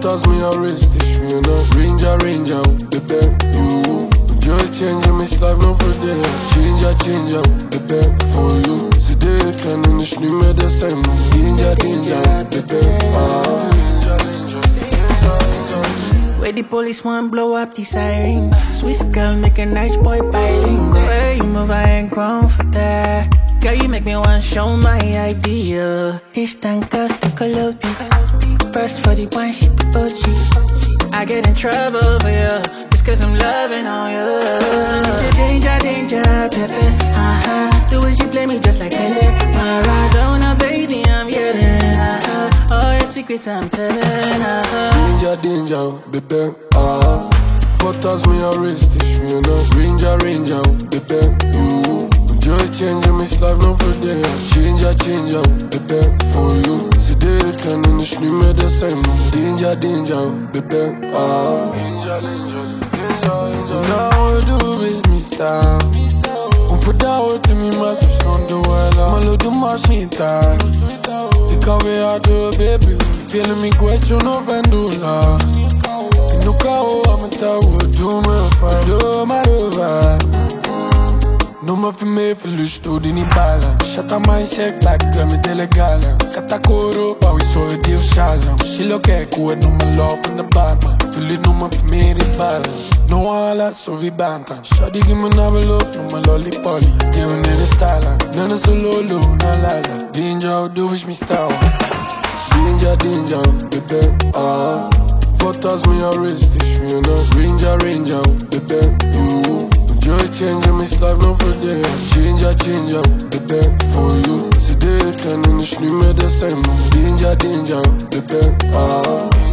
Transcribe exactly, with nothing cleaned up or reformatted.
Photos me arrest the trainer. Ranger, ranger, baby, you. Joy changing me life, no for there. Changer, changer, baby, for you. Today, can in the stream, me the same. Danger, danger, baby, ah. Where the police want blow up the siren. Swiss girl make a nice boy bilingual. Way you move, I ain't grown for that. Girl, you make me want to show my idea. It's time girls to Colombia. First for the one, she O G. I get in trouble for you. It's cause I'm loving on you. It's a danger, danger, baby. Uh-huh. Do what you play me just like Pele. Maradona, baby, I'm yelling. Uh-huh. All your secrets I'm telling. Uh-huh. Danger, danger, baby, ah. Photos me arrest the trainer. Ranger, ranger, baby, you. Joy changing me life, no for there. Changer, changer, baby, for you. Today, can in the stream, me the same. Danger, danger, baby, ah. Danger, danger, danger. Now we do business style. On put out to me, mas push on the wall. I'm a do machine time. You can we out to baby. Feeling me question of Vendula. You know how I'm a tower. Do my fire, do my love. No ma fi me fi lushtu din i bala. Shata ma i shek like gummy de legala. Kata koro pa we so e dio shazam. Shilo ke kuwe no ma love from the bad man. Fili no ma fi me di bala. No ala so vi bantan. Shadi give me na look no ma lolly poly. Giving it a style. Nana so lolo na lala. Danger do wish me star. Danger danger baby ah. Photos me arrest the trainer. Ranger ranger baby you. Joy changing me life, no for there. Changer, changer, baby, for you. Today, can in the stream, me the same. Danger, danger, baby, ah.